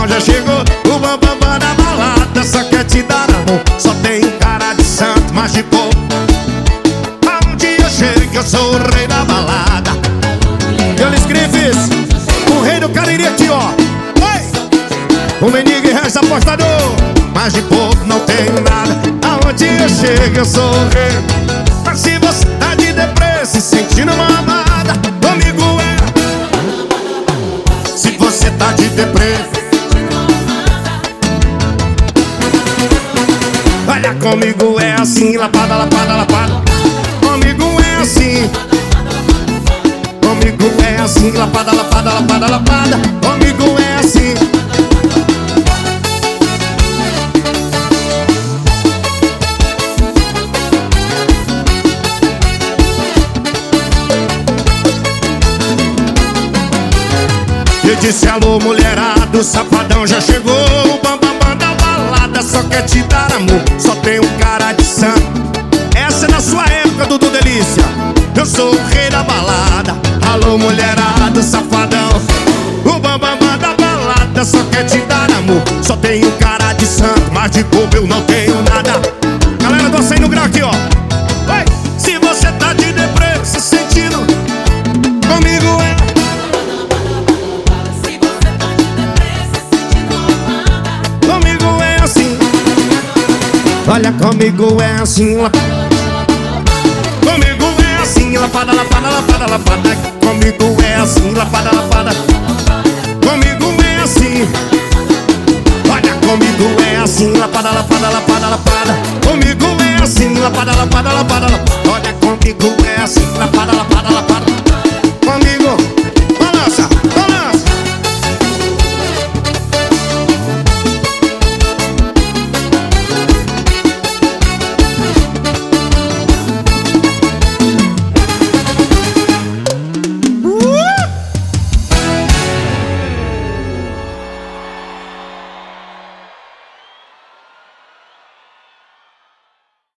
Safadão já chegou, o bambambam da balada só quer te dar amor. Só tem cara de santo, mas de pouco. Aonde eu chego eu sou o rei da balada. Jolis Griffiths, o rei do Cariri aqui, ó. Oi! O mendigo e resto apostador, mas de pouco não tenho nada. Aonde eu chego eu sou o rei. Mas se você tá de depressa, se sentindo uma amada, comigo é. Se você tá de depressa, olha, comigo é assim, lapada, lapada, lapada. Comigo é assim. Comigo é assim, lapada, lapada, lapada, lapada. Comigo é assim. Eu disse alô, mulherada, o Safadão já chegou. O bambambam da balada só quer te dar amor. Só tem um cara de santo. Essa é na sua época, Dudu Delícia. Eu sou o rei da balada. Alô, mulherada, o Safadão. O bambambam da balada só quer te dar amor. Só tem um cara de santo, mas de bobo eu não tenho nada. Galera do Açaí no Grau aqui, ó. Oi! Se você tá de depressa, se sentindo, comigo é. Comigo é assim. Olha, comigo é assim. Comigo é assim, lapada, lapada, lapada, lapada. Comigo é assim, lapada, lapada. Comigo é assim. Olha, comigo é assim, lapada, lapada, lapada, lapada. Comigo é assim, lapada, lapada, lapada, lapada. Olha, comigo é assim, lapada, lapada, lapada.